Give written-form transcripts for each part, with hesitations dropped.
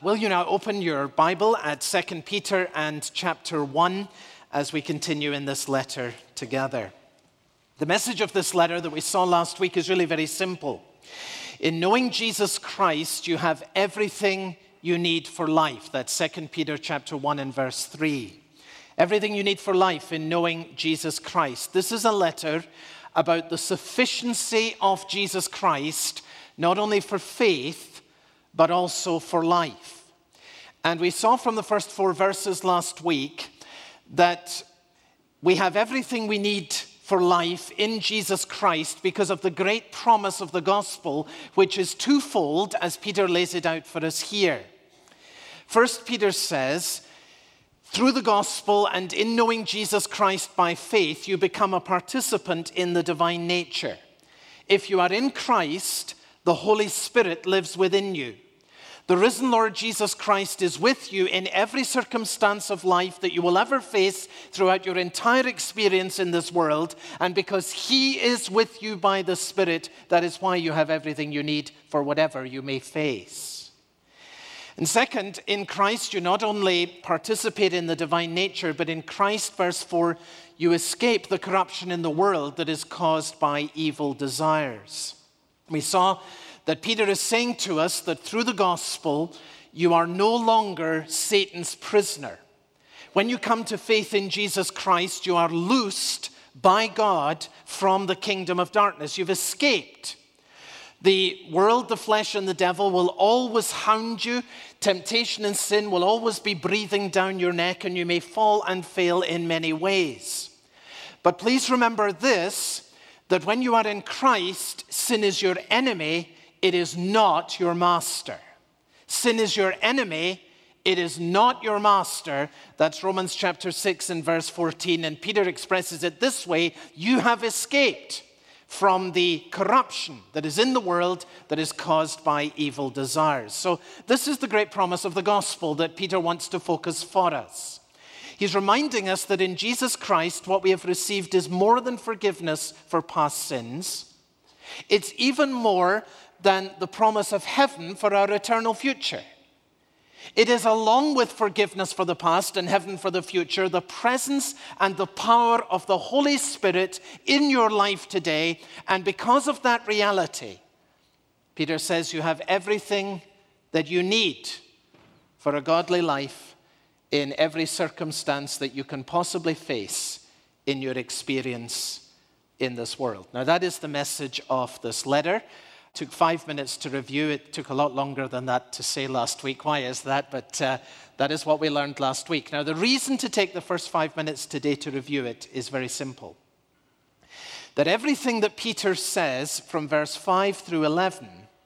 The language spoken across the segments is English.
Will you now open your Bible at 2 Peter and chapter 1 as we continue in this letter together. The message of this letter that we saw last week is really very simple. In knowing Jesus Christ, you have everything you need for life. That's 2 Peter chapter 1 and verse 3. Everything you need for life in knowing Jesus Christ. This is a letter about the sufficiency of Jesus Christ, not only for faith, but also for life. And we saw from the first 4 verses last week that we have everything we need for life in Jesus Christ because of the great promise of the gospel, which is twofold, as Peter lays it out for us here. First, Peter says, through the gospel and in knowing Jesus Christ by faith, you become a participant in the divine nature. If you are in Christ, the Holy Spirit lives within you. The risen Lord Jesus Christ is with you in every circumstance of life that you will ever face throughout your entire experience in this world. And because He is with you by the Spirit, that is why you have everything you need for whatever you may face. And second, in Christ, you not only participate in the divine nature, but in Christ, verse 4, you escape the corruption in the world that is caused by evil desires. We saw that Peter is saying to us that through the gospel, you are no longer Satan's prisoner. When you come to faith in Jesus Christ, you are loosed by God from the kingdom of darkness. You've escaped. The world, the flesh, and the devil will always hound you. Temptation and sin will always be breathing down your neck, and you may fall and fail in many ways. But please remember this, that when you are in Christ, sin is your enemy, it is not your master. Sin is your enemy, it is not your master. That's Romans chapter 6 and verse 14. And Peter expresses it this way, you have escaped from the corruption that is in the world that is caused by evil desires. So this is the great promise of the gospel that Peter wants to focus for us. He's reminding us that in Jesus Christ, what we have received is more than forgiveness for past sins. It's even more than the promise of heaven for our eternal future. It is, along with forgiveness for the past and heaven for the future, the presence and the power of the Holy Spirit in your life today. And because of that reality, Peter says you have everything that you need for a godly life in every circumstance that you can possibly face in your experience in this world. Now, that is the message of this letter. It took 5 minutes to review. It took a lot longer than that to say last week. Why is that? But that is what we learned last week. Now, the reason to take the first 5 minutes today to review it is very simple. That everything that Peter says from verse 5 through 11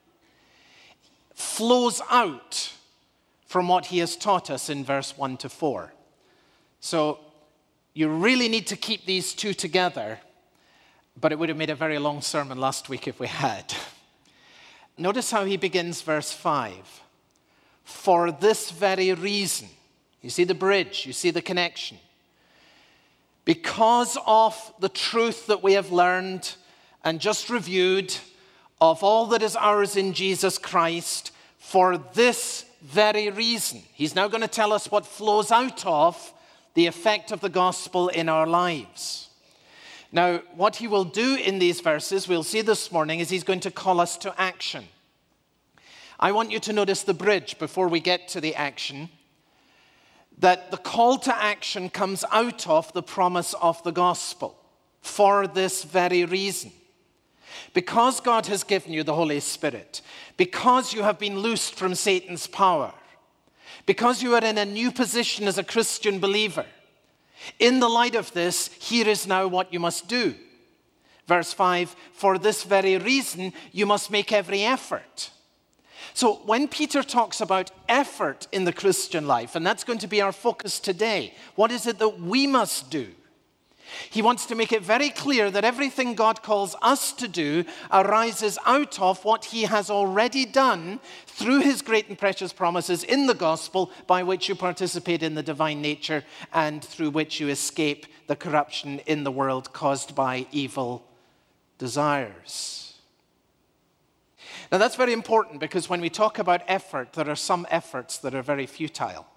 flows out from what he has taught us in verse 1 to 4. So you really need to keep these two together, but it would have made a very long sermon last week if we had. Notice how he begins verse 5. For this very reason. You see the bridge, you see the connection. Because of the truth that we have learned and just reviewed of all that is ours in Jesus Christ, for this very reason. He's now going to tell us what flows out of the effect of the gospel in our lives. Now, what he will do in these verses, we'll see this morning, is he's going to call us to action. I want you to notice the bridge before we get to the action, that the call to action comes out of the promise of the gospel. For this very reason. Because God has given you the Holy Spirit, because you have been loosed from Satan's power, because you are in a new position as a Christian believer, in the light of this, here is now what you must do. Verse 5, for this very reason, you must make every effort. So when Peter talks about effort in the Christian life, and that's going to be our focus today, what is it that we must do? He wants to make it very clear that everything God calls us to do arises out of what He has already done through His great and precious promises in the gospel, by which you participate in the divine nature and through which you escape the corruption in the world caused by evil desires. Now that's very important because when we talk about effort, there are some efforts that are very futile.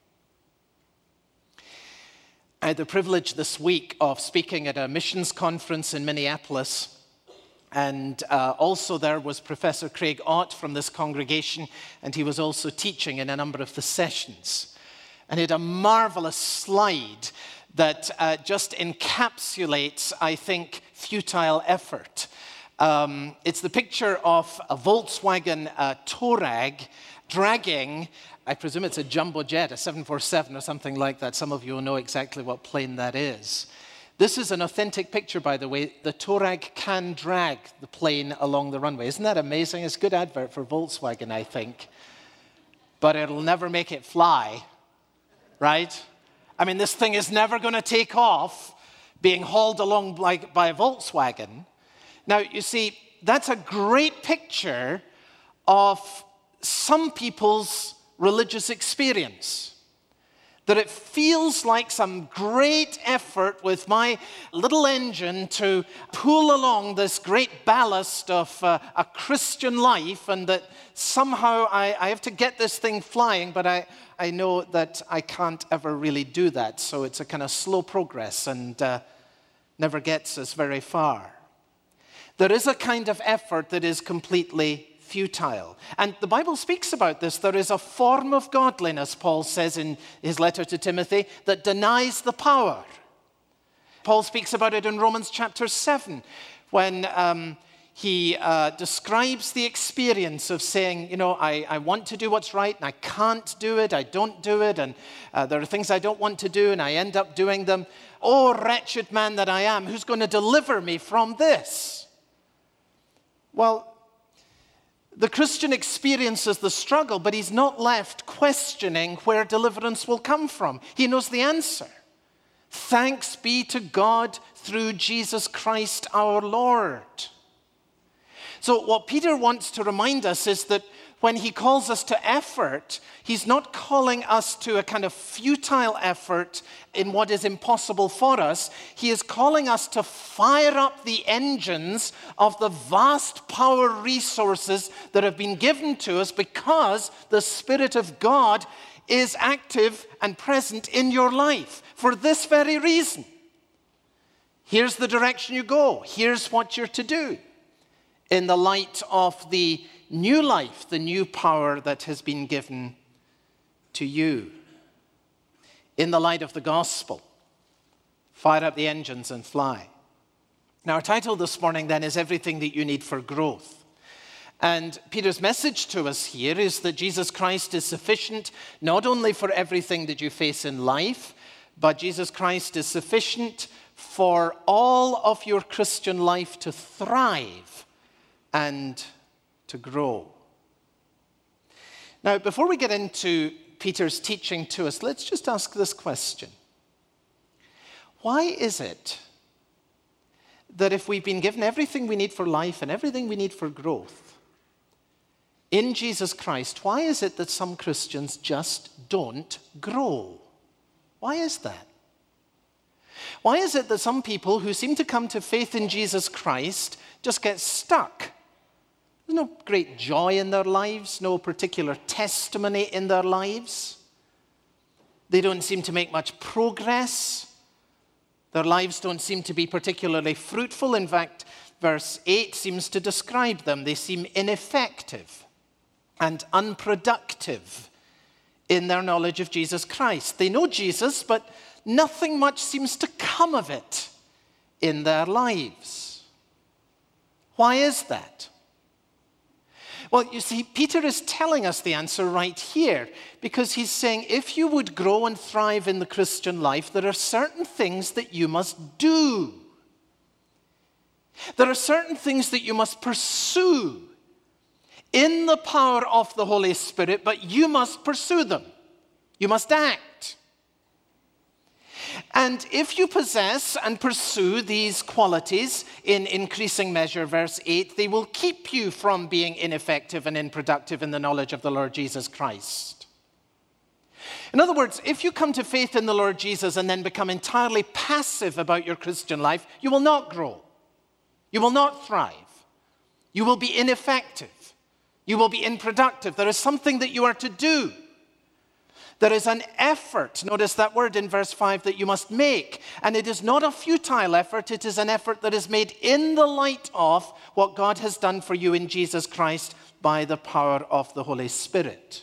I had the privilege this week of speaking at a missions conference in Minneapolis, and also there was Professor Craig Ott from this congregation, and he was also teaching in a number of the sessions. And he had a marvelous slide that just encapsulates, I think, futile effort. It's the picture of a Volkswagen Touareg dragging, I presume it's a jumbo jet, a 747 or something like that. Some of you will know exactly what plane that is. This is an authentic picture, by the way. The Touareg can drag the plane along the runway. Isn't that amazing? It's a good advert for Volkswagen, I think. But it'll never make it fly, right? I mean, this thing is never going to take off being hauled along by a Volkswagen. Now, you see, that's a great picture of some people's religious experience. That it feels like some great effort with my little engine to pull along this great ballast of a Christian life, and that somehow I have to get this thing flying, but I know that I can't ever really do that. So it's a kind of slow progress and never gets us very far. There is a kind of effort that is completely futile. And the Bible speaks about this. There is a form of godliness, Paul says in his letter to Timothy, that denies the power. Paul speaks about it in Romans chapter 7 when he describes the experience of saying, you know, I want to do what's right and I can't do it, I don't do it, and there are things I don't want to do and I end up doing them. Oh, wretched man that I am, who's going to deliver me from this? Well, the Christian experiences the struggle, but he's not left questioning where deliverance will come from. He knows the answer. Thanks be to God through Jesus Christ our Lord. So what Peter wants to remind us is that when he calls us to effort, he's not calling us to a kind of futile effort in what is impossible for us. He is calling us to fire up the engines of the vast power resources that have been given to us because the Spirit of God is active and present in your life for this very reason. Here's the direction you go. Here's what you're to do in the light of the new life, the new power that has been given to you. In the light of the gospel, fire up the engines and fly. Now, our title this morning then is Everything That You Need for Growth. And Peter's message to us here is that Jesus Christ is sufficient not only for everything that you face in life, but Jesus Christ is sufficient for all of your Christian life to thrive and to grow. Now, before we get into Peter's teaching to us, let's just ask this question. Why is it that if we've been given everything we need for life and everything we need for growth in Jesus Christ, why is it that some Christians just don't grow? Why is that? Why is it that some people who seem to come to faith in Jesus Christ just get stuck? There's no great joy in their lives, no particular testimony in their lives. They don't seem to make much progress. Their lives don't seem to be particularly fruitful. In fact, verse 8 seems to describe them. They seem ineffective and unproductive in their knowledge of Jesus Christ. They know Jesus, but nothing much seems to come of it in their lives. Why is that? Well, you see, Peter is telling us the answer right here because he's saying if you would grow and thrive in the Christian life, there are certain things that you must do. There are certain things that you must pursue in the power of the Holy Spirit, but you must pursue them. You must act. And if you possess and pursue these qualities in increasing measure, verse 8, they will keep you from being ineffective and unproductive in the knowledge of the Lord Jesus Christ. In other words, if you come to faith in the Lord Jesus and then become entirely passive about your Christian life, you will not grow. You will not thrive. You will be ineffective. You will be unproductive. There is something that you are to do. There is an effort, notice that word in verse 5, that you must make. And it is not a futile effort, it is an effort that is made in the light of what God has done for you in Jesus Christ by the power of the Holy Spirit.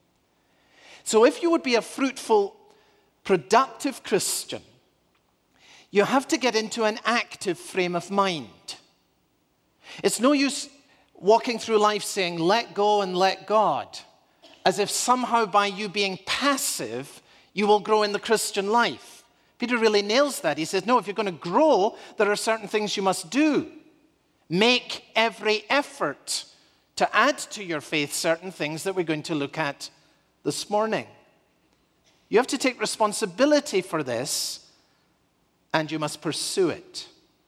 So if you would be a fruitful, productive Christian, you have to get into an active frame of mind. It's no use walking through life saying, let go and let God, as if somehow by you being passive, you will grow in the Christian life. Peter really nails that. He says, no, if you're going to grow, there are certain things you must do. Make every effort to add to your faith certain things that we're going to look at this morning. You have to take responsibility for this, and you must pursue it.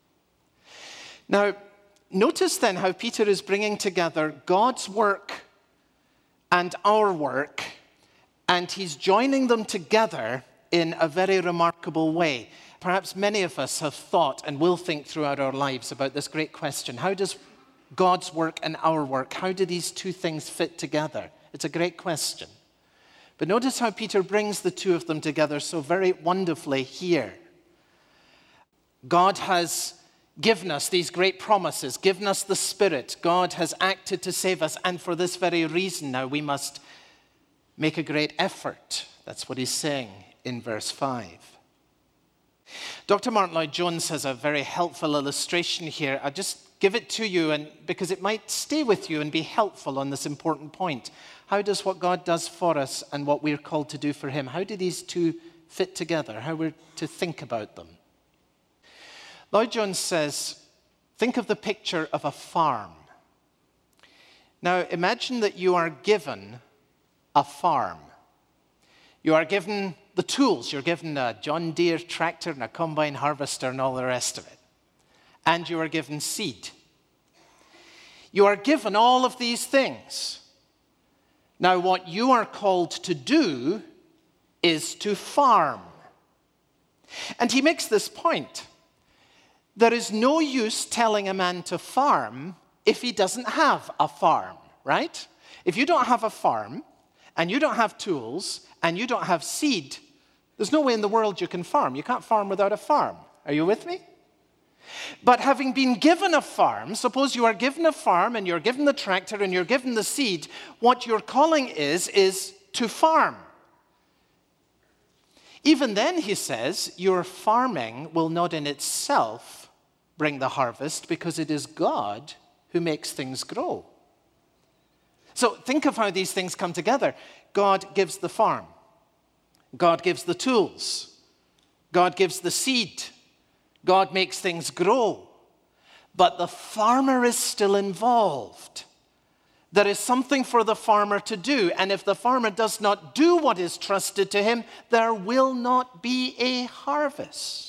Now, notice then how Peter is bringing together God's work and our work, and he's joining them together in a very remarkable way. Perhaps many of us have thought and will think throughout our lives about this great question. How does God's work and our work, how do these two things fit together? It's a great question. But notice how Peter brings the two of them together so very wonderfully here. God has given us these great promises, given us the Spirit. God has acted to save us, and for this very reason now we must make a great effort. That's what he's saying in verse 5. Dr. Martin Lloyd-Jones has a very helpful illustration here. I'll just give it to you because it might stay with you and be helpful on this important point. How does what God does for us and what we're called to do for him, how do these two fit together? How we're to think about them? Lloyd-Jones says, think of the picture of a farm. Now, imagine that you are given a farm. You are given the tools. You're given a John Deere tractor and a combine harvester and all the rest of it. And you are given seed. You are given all of these things. Now, what you are called to do is to farm. And he makes this point. There is no use telling a man to farm if he doesn't have a farm, right? If you don't have a farm, and you don't have tools, and you don't have seed, there's no way in the world you can farm. You can't farm without a farm. Are you with me? But having been given a farm, suppose you are given a farm, and you're given the tractor, and you're given the seed, what your calling is to farm. Even then, he says, your farming will not in itself bring the harvest, because it is God who makes things grow. So think of how these things come together. God gives the farm. God gives the tools. God gives the seed. God makes things grow. But the farmer is still involved. There is something for the farmer to do, and if the farmer does not do what is trusted to him, there will not be a harvest.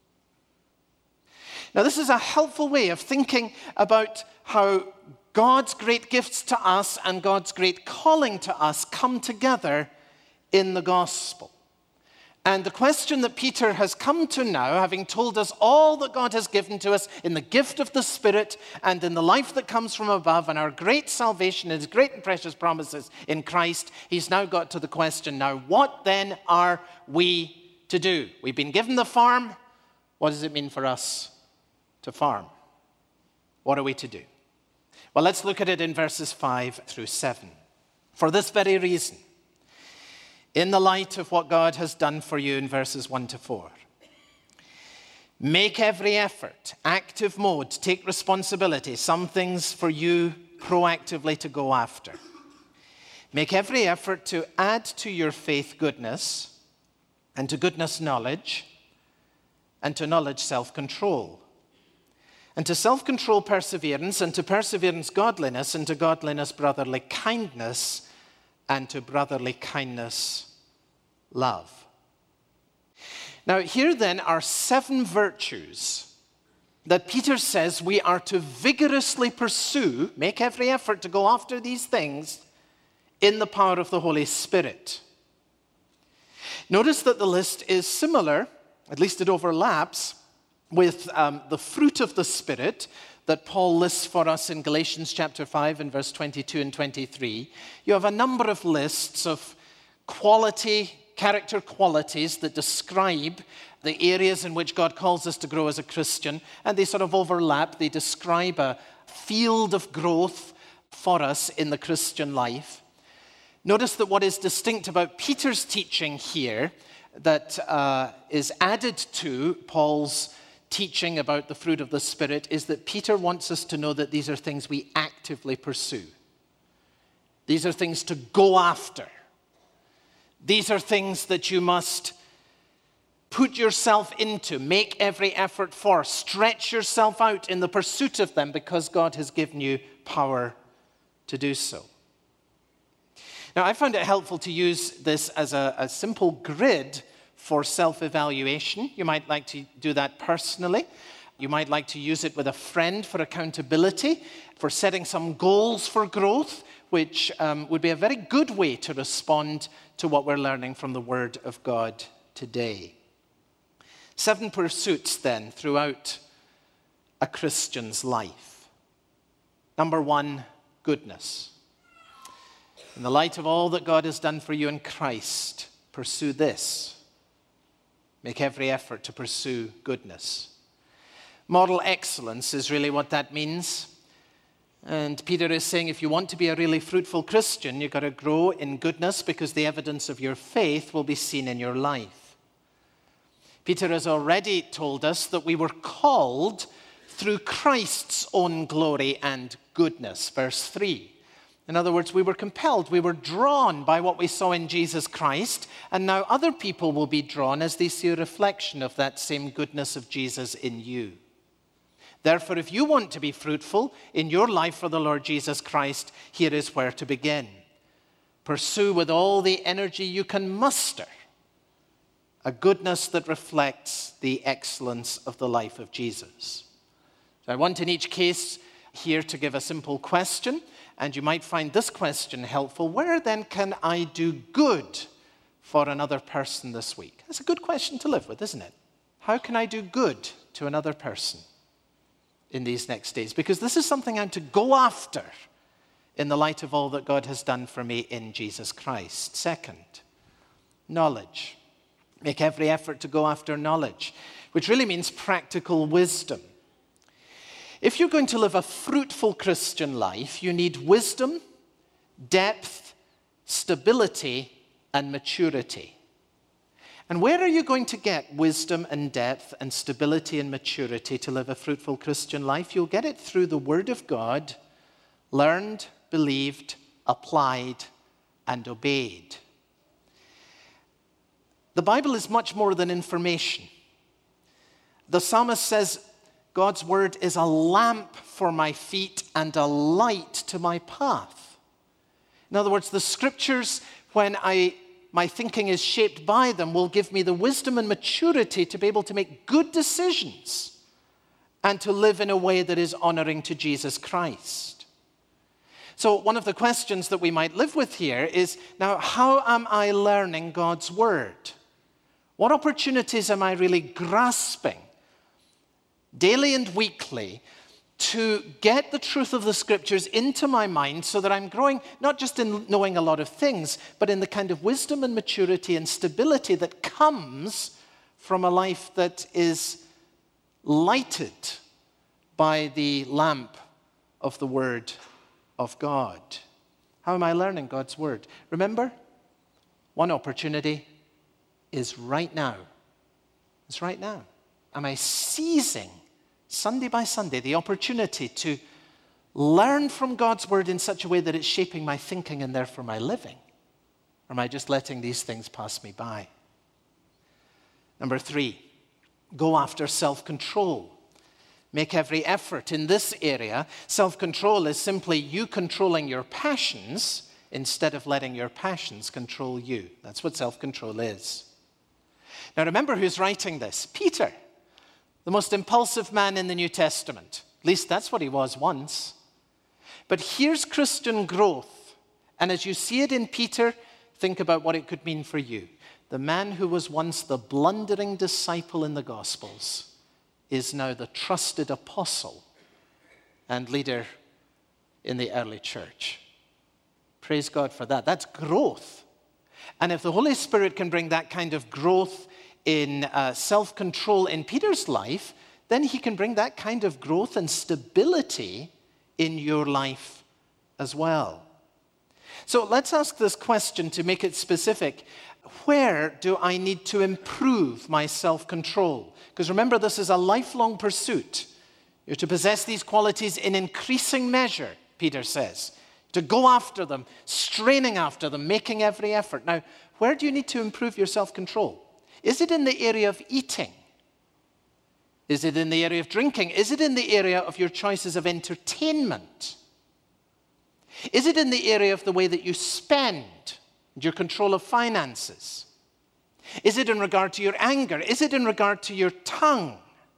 Now, this is a helpful way of thinking about how God's great gifts to us and God's great calling to us come together in the gospel. And the question that Peter has come to now, having told us all that God has given to us in the gift of the Spirit and in the life that comes from above and our great salvation and his great and precious promises in Christ, he's now got to the question, now what then are we to do? We've been given the farm. What does it mean for us to farm? What are we to do? Well, let's look at it in verses 5 through 7. For this very reason, in the light of what God has done for you in verses 1 to 4, make every effort, active mode, take responsibility, some things for you proactively to go after. Make every effort to add to your faith goodness, and to goodness knowledge, and to knowledge self-control. And to self-control perseverance, and to perseverance godliness, and to godliness brotherly kindness, and to brotherly kindness love. Now here then are 7 virtues that Peter says we are to vigorously pursue, make every effort to go after these things in the power of the Holy Spirit. Notice that the list is similar, at least it overlaps, with the fruit of the Spirit, that Paul lists for us in Galatians chapter 5 and verse 22 and 23, you have a number of lists of character qualities that describe the areas in which God calls us to grow as a Christian, and they sort of overlap. They describe a field of growth for us in the Christian life. Notice that what is distinct about Peter's teaching here that is added to Paul's teaching about the fruit of the Spirit is that Peter wants us to know that these are things we actively pursue. These are things to go after. These are things that you must put yourself into, make every effort for, stretch yourself out in the pursuit of them because God has given you power to do so. Now, I found it helpful to use this as a simple grid for self-evaluation. You might like to do that personally. You might like to use it with a friend for accountability, for setting some goals for growth, which would be a very good way to respond to what we're learning from the Word of God today. 7 pursuits, then, throughout a Christian's life. Number 1, goodness. In the light of all that God has done for you in Christ, pursue this. Make every effort to pursue goodness. Model excellence is really what that means. And Peter is saying if you want to be a really fruitful Christian, you've got to grow in goodness because the evidence of your faith will be seen in your life. Peter has already told us that we were called through Christ's own glory and goodness. Verse 3. In other words, we were compelled, we were drawn by what we saw in Jesus Christ, and now other people will be drawn as they see a reflection of that same goodness of Jesus in you. Therefore, if you want to be fruitful in your life for the Lord Jesus Christ, here is where to begin. Pursue with all the energy you can muster a goodness that reflects the excellence of the life of Jesus. So I want in each case here to give a simple question, and you might find this question helpful. Where then can I do good for another person this week? That's a good question to live with, isn't it? How can I do good to another person in these next days? Because this is something I'm to go after in the light of all that God has done for me in Jesus Christ. Second, knowledge. Make every effort to go after knowledge, which really means practical wisdom. If you're going to live a fruitful Christian life, you need wisdom, depth, stability, and maturity. And where are you going to get wisdom and depth and stability and maturity to live a fruitful Christian life? You'll get it through the Word of God, learned, believed, applied, and obeyed. The Bible is much more than information. The psalmist says, God's word is a lamp for my feet and a light to my path. In other words, the scriptures, when my thinking is shaped by them, will give me the wisdom and maturity to be able to make good decisions and to live in a way that is honoring to Jesus Christ. So one of the questions that we might live with here is, now, how am I learning God's word? What opportunities am I really grasping daily and weekly to get the truth of the scriptures into my mind so that I'm growing not just in knowing a lot of things, but in the kind of wisdom and maturity and stability that comes from a life that is lighted by the lamp of the Word of God. How am I learning God's Word? Remember, one opportunity is right now. It's right now. Am I seizing Sunday by Sunday the opportunity to learn from God's word in such a way that it's shaping my thinking and therefore my living? Or am I just letting these things pass me by? Number 3, go after self-control. Make every effort in this area. Self-control is simply you controlling your passions instead of letting your passions control you. That's what self-control is. Now remember who's writing this. Peter, the most impulsive man in the New Testament. At least that's what he was once. But here's Christian growth. And as you see it in Peter, think about what it could mean for you. The man who was once the blundering disciple in the Gospels is now the trusted apostle and leader in the early church. Praise God for that. That's growth. And if the Holy Spirit can bring that kind of growth in self-control in Peter's life, then he can bring that kind of growth and stability in your life as well. So let's ask this question to make it specific. Where do I need to improve my self-control? Because remember, this is a lifelong pursuit. You're to possess these qualities in increasing measure, Peter says. To go after them, straining after them, making every effort. Now, where do you need to improve your self-control? Is it in the area of eating? Is it in the area of drinking? Is it in the area of your choices of entertainment? Is it in the area of the way that you spend and your control of finances? Is it in regard to your anger? Is it in regard to your tongue?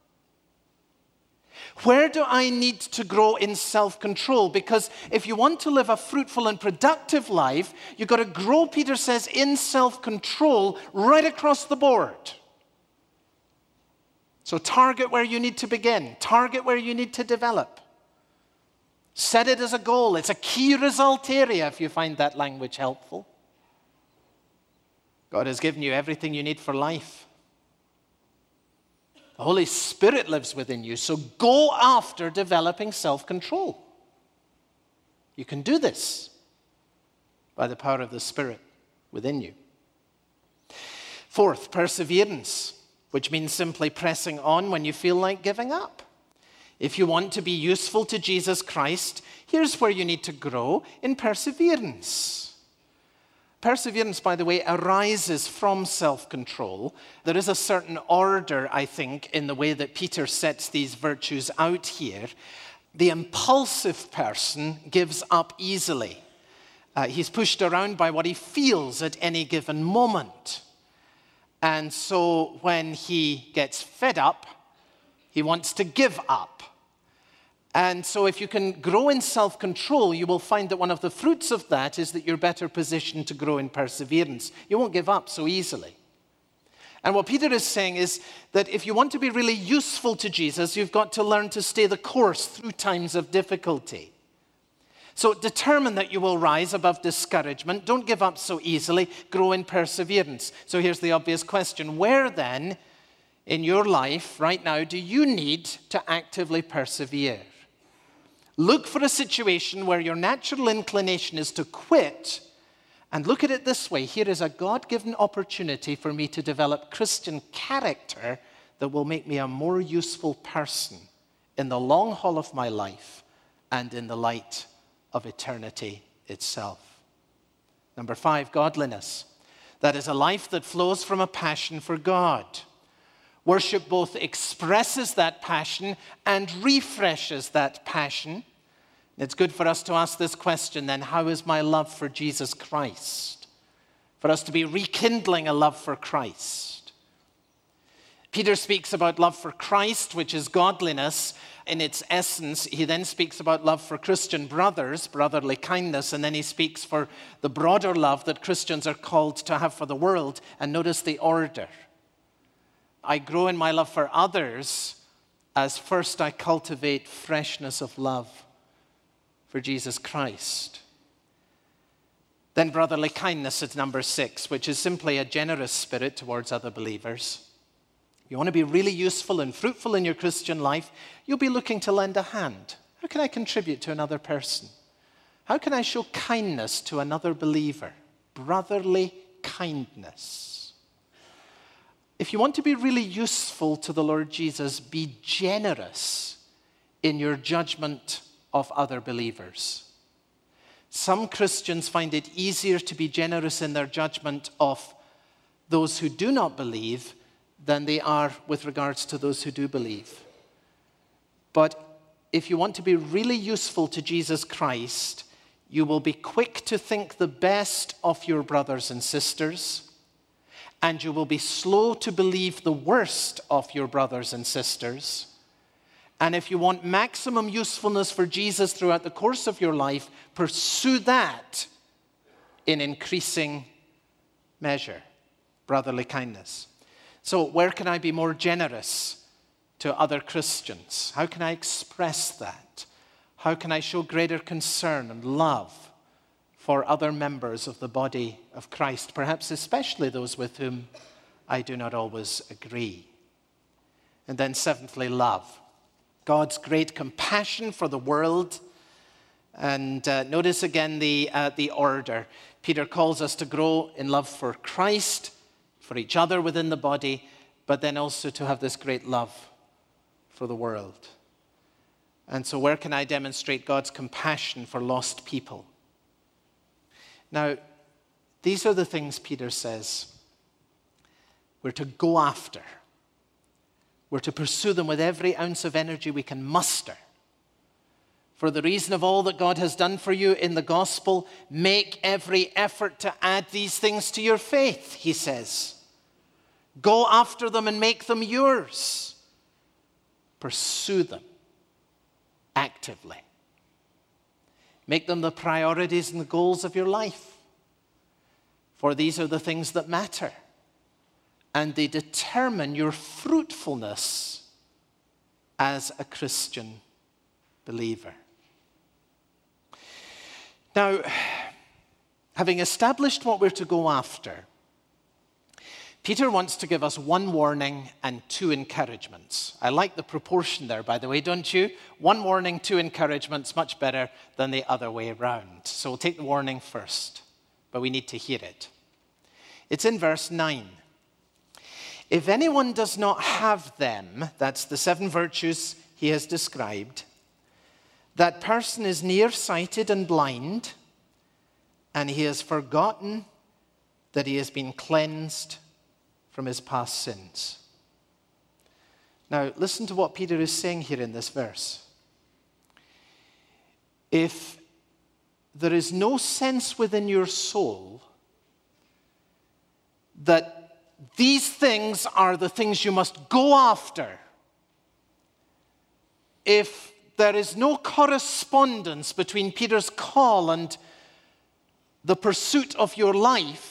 Where do I need to grow in self-control? Because if you want to live a fruitful and productive life, you've got to grow, Peter says, in self-control right across the board. So target where you need to begin. Target where you need to develop. Set it as a goal. It's a key result area if you find that language helpful. God has given you everything you need for life. The Holy Spirit lives within you, so go after developing self-control. You can do this by the power of the Spirit within you. Fourth, perseverance, which means simply pressing on when you feel like giving up. If you want to be useful to Jesus Christ, here's where you need to grow in perseverance. Perseverance, by the way, arises from self-control. There is a certain order, I think, in the way that Peter sets these virtues out here. The impulsive person gives up easily. He's pushed around by what he feels at any given moment. And so when he gets fed up, he wants to give up. And so if you can grow in self-control, you will find that one of the fruits of that is that you're better positioned to grow in perseverance. You won't give up so easily. And what Peter is saying is that if you want to be really useful to Jesus, you've got to learn to stay the course through times of difficulty. So determine that you will rise above discouragement. Don't give up so easily. Grow in perseverance. So here's the obvious question. Where then in your life right now do you need to actively persevere? Look for a situation where your natural inclination is to quit, and look at it this way. Here is a God-given opportunity for me to develop Christian character that will make me a more useful person in the long haul of my life and in the light of eternity itself. Number 5, godliness. That is a life that flows from a passion for God. Worship both expresses that passion and refreshes that passion. It's good for us to ask this question then, how is my love for Jesus Christ? For us to be rekindling a love for Christ. Peter speaks about love for Christ, which is godliness in its essence. He then speaks about love for Christian brothers, brotherly kindness, and then he speaks for the broader love that Christians are called to have for the world. And notice the order. I grow in my love for others as first I cultivate freshness of love for Jesus Christ. Then brotherly kindness is number 6, which is simply a generous spirit towards other believers. If you want to be really useful and fruitful in your Christian life, you'll be looking to lend a hand. How can I contribute to another person? How can I show kindness to another believer? Brotherly kindness. If you want to be really useful to the Lord Jesus, be generous in your judgment of other believers. Some Christians find it easier to be generous in their judgment of those who do not believe than they are with regards to those who do believe. But if you want to be really useful to Jesus Christ, you will be quick to think the best of your brothers and sisters, and you will be slow to believe the worst of your brothers and sisters. And if you want maximum usefulness for Jesus throughout the course of your life, pursue that in increasing measure. Brotherly kindness. So where can I be more generous to other Christians? How can I express that? How can I show greater concern and love for other members of the body of Christ, perhaps especially those with whom I do not always agree? And then seventhly, love. God's great compassion for the world. And notice again the order. Peter calls us to grow in love for Christ, for each other within the body, but then also to have this great love for the world. And so where can I demonstrate God's compassion for lost people? Now, these are the things Peter says we're to go after. We're to pursue them with every ounce of energy we can muster. For the reason of all that God has done for you in the gospel, make every effort to add these things to your faith, he says. Go after them and make them yours. Pursue them actively. Make them the priorities and the goals of your life. For these are the things that matter. And they determine your fruitfulness as a Christian believer. Now, having established what we're to go after, Peter wants to give us one warning and two encouragements. I like the proportion there, by the way, don't you? One warning, two encouragements, much better than the other way around. So we'll take the warning first, but we need to hear it. It's in verse 9. If anyone does not have them, that's the 7 virtues he has described, that person is nearsighted and blind, and he has forgotten that he has been cleansed from his past sins. Now, listen to what Peter is saying here in this verse. If there is no sense within your soul that these things are the things you must go after, if there is no correspondence between Peter's call and the pursuit of your life,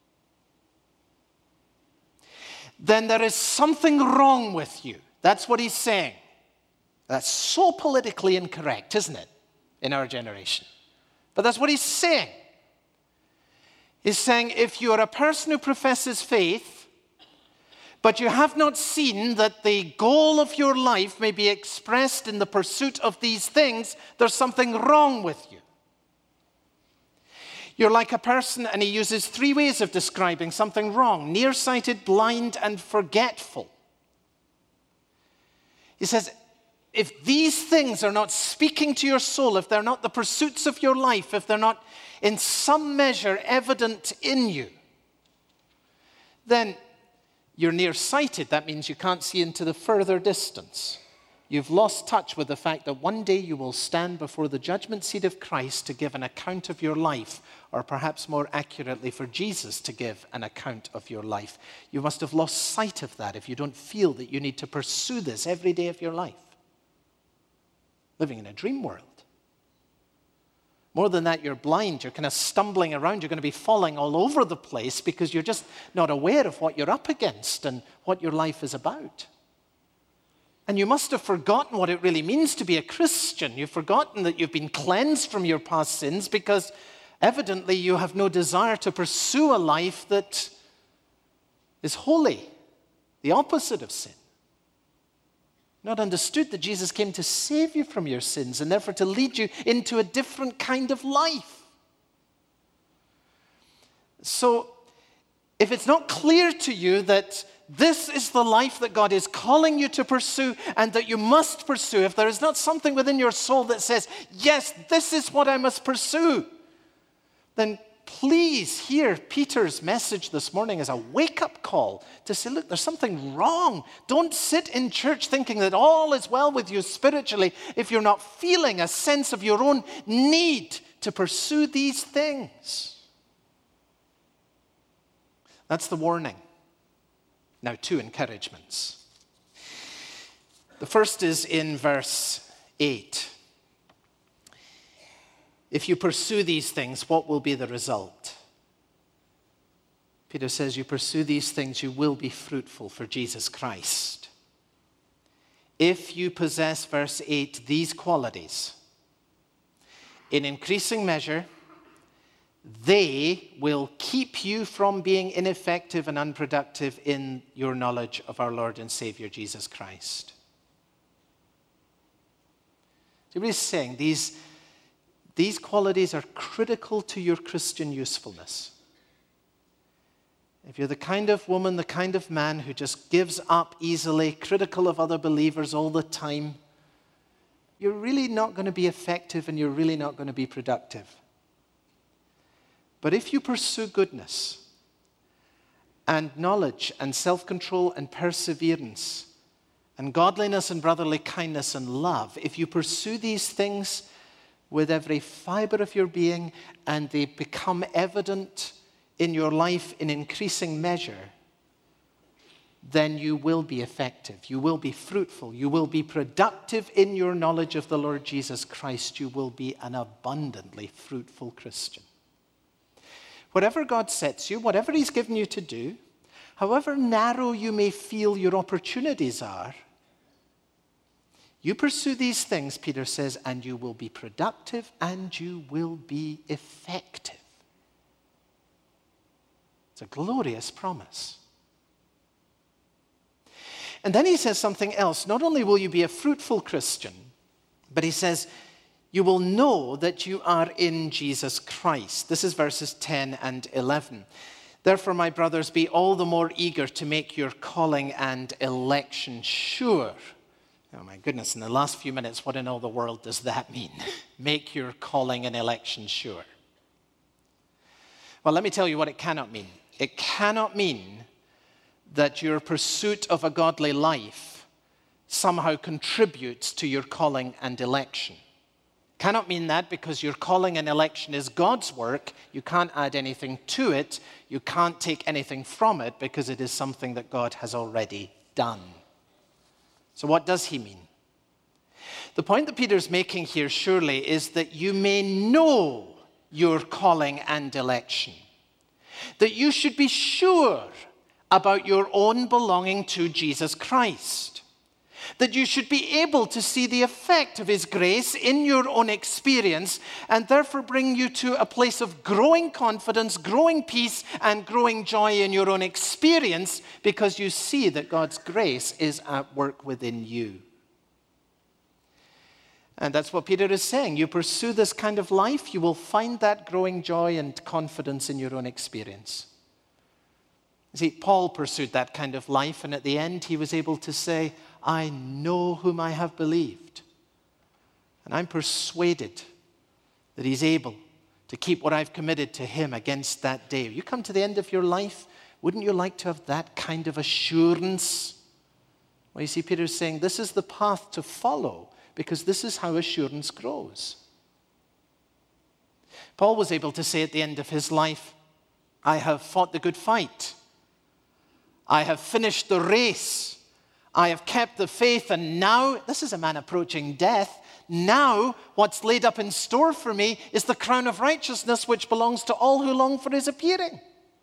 then there is something wrong with you. That's what he's saying. That's so politically incorrect, isn't it, in our generation? But that's what he's saying. He's saying if you are a person who professes faith, but you have not seen that the goal of your life may be expressed in the pursuit of these things, there's something wrong with you. You're like a person, and he uses 3 ways of describing something wrong: nearsighted, blind, and forgetful. He says, if these things are not speaking to your soul, if they're not the pursuits of your life, if they're not in some measure evident in you, then you're nearsighted. That means you can't see into the further distance. You've lost touch with the fact that one day you will stand before the judgment seat of Christ to give an account of your life, or perhaps more accurately for Jesus to give an account of your life. You must have lost sight of that if you don't feel that you need to pursue this every day of your life. Living in a dream world. More than that, you're blind. You're kind of stumbling around. You're going to be falling all over the place because you're just not aware of what you're up against and what your life is about. And you must have forgotten what it really means to be a Christian. You've forgotten that you've been cleansed from your past sins because evidently you have no desire to pursue a life that is holy, the opposite of sin. Not understood that Jesus came to save you from your sins and therefore to lead you into a different kind of life. So, if it's not clear to you that this is the life that God is calling you to pursue and that you must pursue, if there is not something within your soul that says, yes, this is what I must pursue, then please hear Peter's message this morning as a wake-up call to say, look, there's something wrong. Don't sit in church thinking that all is well with you spiritually if you're not feeling a sense of your own need to pursue these things. That's the warning. Now, 2 encouragements. The first is in verse 8. If you pursue these things, what will be the result? Peter says, you pursue these things, you will be fruitful for Jesus Christ. If you possess, verse 8, these qualities, in increasing measure, they will keep you from being ineffective and unproductive in your knowledge of our Lord and Savior, Jesus Christ. So he's saying these qualities are critical to your Christian usefulness. If you're the kind of woman, the kind of man who just gives up easily, critical of other believers all the time, you're really not going to be effective and you're really not going to be productive. But if you pursue goodness and knowledge and self-control and perseverance and godliness and brotherly kindness and love, if you pursue these things with every fiber of your being and they become evident in your life in increasing measure, then you will be effective. You will be fruitful. You will be productive in your knowledge of the Lord Jesus Christ. You will be an abundantly fruitful Christian. Whatever God sets you, whatever he's given you to do, however narrow you may feel your opportunities are, you pursue these things, Peter says, and you will be productive and you will be effective. It's a glorious promise. And then he says something else. Not only will you be a fruitful Christian, but he says, you will know that you are in Jesus Christ. This is verses 10 and 11. Therefore, my brothers, be all the more eager to make your calling and election sure. Oh my goodness, in the last few minutes, what in all the world does that mean? Make your calling and election sure. Well, let me tell you what it cannot mean. It cannot mean that your pursuit of a godly life somehow contributes to your calling and election. Cannot mean that because your calling and election is God's work. You can't add anything to it. You can't take anything from it because it is something that God has already done. So what does he mean? The point that Peter's making here surely is that you may know your calling and election. That you should be sure about your own belonging to Jesus Christ. That you should be able to see the effect of his grace in your own experience and therefore bring you to a place of growing confidence, growing peace, and growing joy in your own experience because you see that God's grace is at work within you. And that's what Peter is saying. You pursue this kind of life, you will find that growing joy and confidence in your own experience. You see, Paul pursued that kind of life, and at the end he was able to say, I know whom I have believed, and I'm persuaded that he's able to keep what I've committed to him against that day. You come to the end of your life, wouldn't you like to have that kind of assurance? Well, you see, Peter's saying this is the path to follow, because this is how assurance grows. Paul was able to say at the end of his life, I have fought the good fight. I have finished the race. I have kept the faith, and now, this is a man approaching death, now what's laid up in store for me is the crown of righteousness which belongs to all who long for his appearing.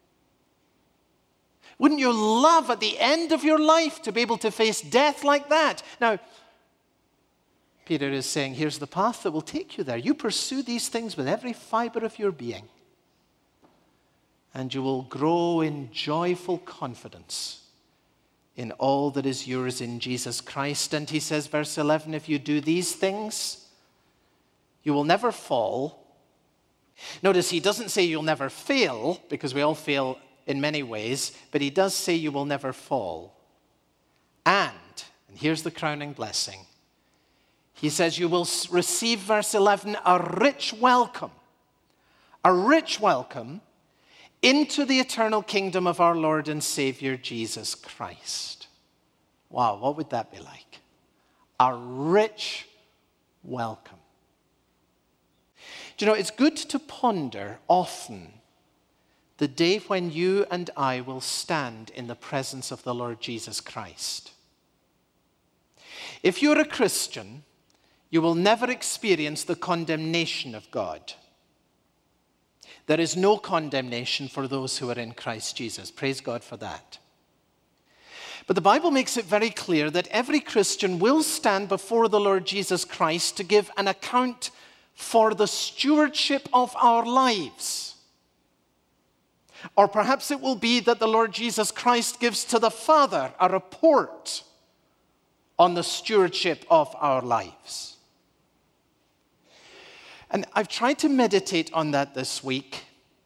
Wouldn't you love at the end of your life to be able to face death like that? Now, Peter is saying, here's the path that will take you there. You pursue these things with every fiber of your being, and you will grow in joyful confidence in all that is yours in Jesus Christ. And he says, verse 11, if you do these things, you will never fall. Notice he doesn't say you'll never fail, because we all fail in many ways, but he does say you will never fall. And here's the crowning blessing. He says you will receive, verse 11, a rich welcome into the eternal kingdom of our Lord and Savior, Jesus Christ. Wow, what would that be like? A rich welcome. Do you know, it's good to ponder often the day when you and I will stand in the presence of the Lord Jesus Christ. If you're a Christian, you will never experience the condemnation of God. There is no condemnation for those who are in Christ Jesus. Praise God for that. But the Bible makes it very clear that every Christian will stand before the Lord Jesus Christ to give an account for the stewardship of our lives. Or perhaps it will be that the Lord Jesus Christ gives to the Father a report on the stewardship of our lives. And I've tried to meditate on that this week.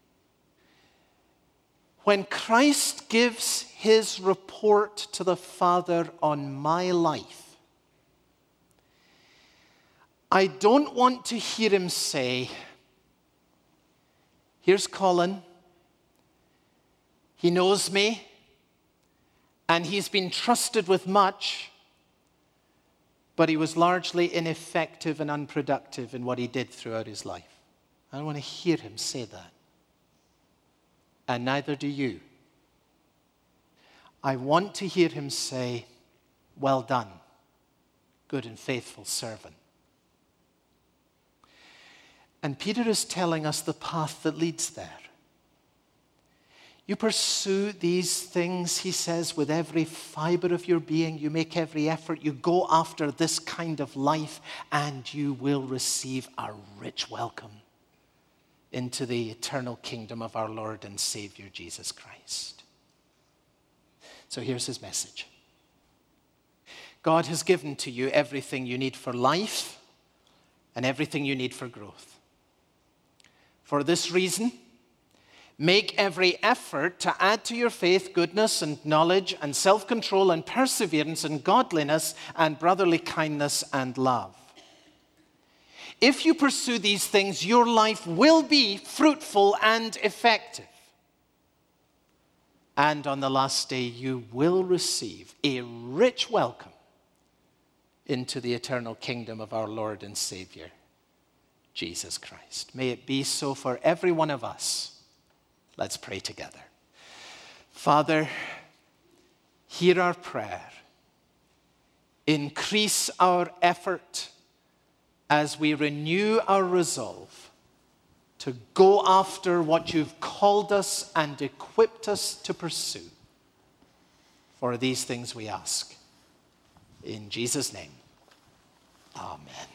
When Christ gives his report to the Father on my life, I don't want to hear him say, here's Colin. He knows me, and he's been trusted with much, but he was largely ineffective and unproductive in what he did throughout his life. I don't want to hear him say that. And neither do you. I want to hear him say, well done, good and faithful servant. And Peter is telling us the path that leads there. You pursue these things, he says, with every fiber of your being. You make every effort. You go after this kind of life, and you will receive a rich welcome into the eternal kingdom of our Lord and Savior, Jesus Christ. So here's his message. God has given to you everything you need for life and everything you need for growth. For this reason, make every effort to add to your faith goodness and knowledge and self-control and perseverance and godliness and brotherly kindness and love. If you pursue these things, your life will be fruitful and effective. And on the last day, you will receive a rich welcome into the eternal kingdom of our Lord and Savior, Jesus Christ. May it be so for every one of us. Let's pray together. Father, hear our prayer. Increase our effort as we renew our resolve to go after what you've called us and equipped us to pursue. For these things we ask. In Jesus' name, amen.